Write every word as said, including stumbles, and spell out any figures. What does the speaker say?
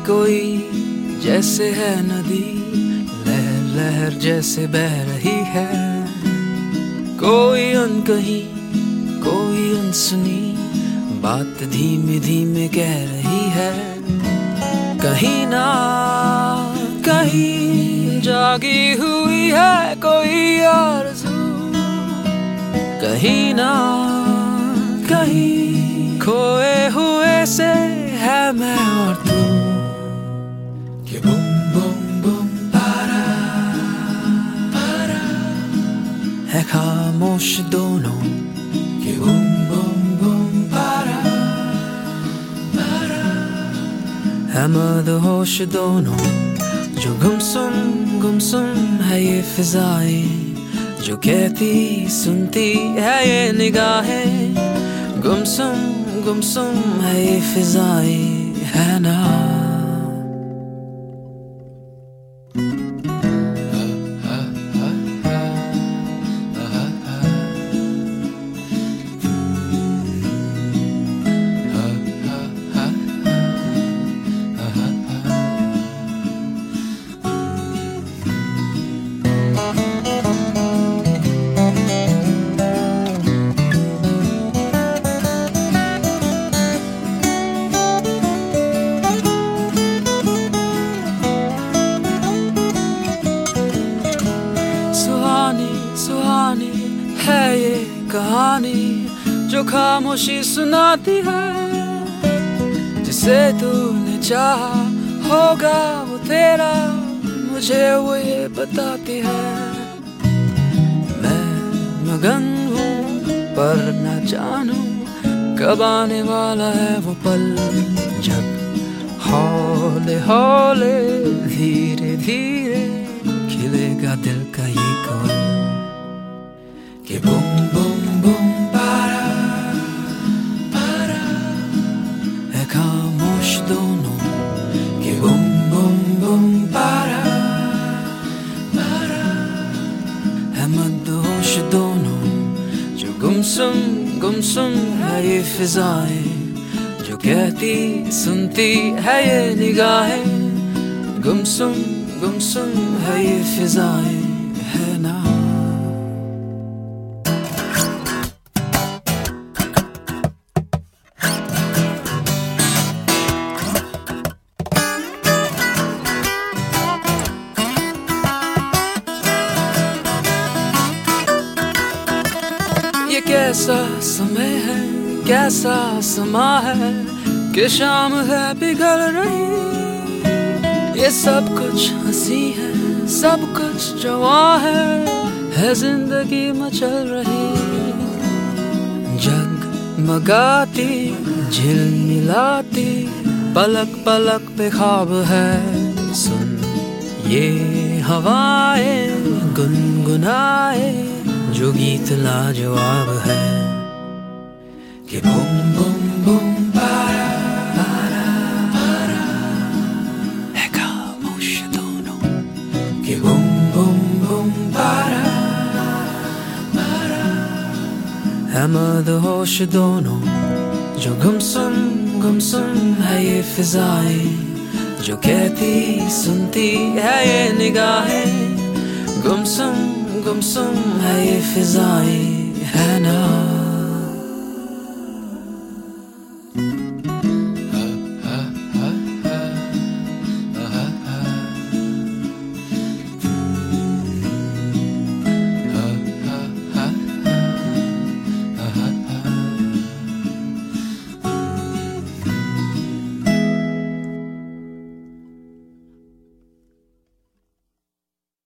कोई जैसे है नदी, लहर लहर जैसे बह रही है। कोई अनकही कोई अनसुनी बात धीमे धीमे कह रही है। कहीं ना कहीं जागी हुई है कोई आरज़ू, कहीं ना कहीं खोए हुए से है मैं और तू। कि बुम बुम बुम पारा पारा है खामोश दोनों, कि बुम बुम बुम पारा पारा है मदहोश दोनों। जो गुमसुम गुमसुम है ये फिजाएं, जो कहती सुनती है ये निगाहें। गुमसुम गुमसुम है ये फिजाएं, है ना। सुहानी है ये कहानी जो खामोशी सुनाती है। जिसे तूने चाहा होगा वो तेरा, मुझे वो ये बताती है। मैं मगन हूँ पर न जानूं कब आने वाला है वो पल, जब हौले हौले धीरे धीरे खिलेगा दिल का ये कौल। कि बुम बुम बुम पारा पारा है खामोश दोनों, कि बुम बुम बुम पारा पारा है मदहोश दोनों। जो गुमसुम गुमसुम है ये फिजाएं, जो कहती सुनती है ये निगाहें। गुमसुम गुमसुम है ये फिजाएं, है ना। ये कैसा समय है कैसा समा है कि शाम है पिघल रही। ये सब कुछ हंसी है सब कुछ जवां है, है जिंदगी मचल रही। जगमगाती झिलमिलाती पलक पलक पे ख्वाब है। सुन ये हवाएं गुनगुनाए जो गीत लाजवाब है। कि बुम बुम बुम पारा पारा पारा है खामोश दोनों, कि बुम बुम बुम पारा पारा है मदहोश दोनों। जो गुमसुम गुमसुम है ये फिजाएं, जो कहती सुनती है ये निगाहें। गुमसुम गुमसुम है ये फिजाएं, है ना।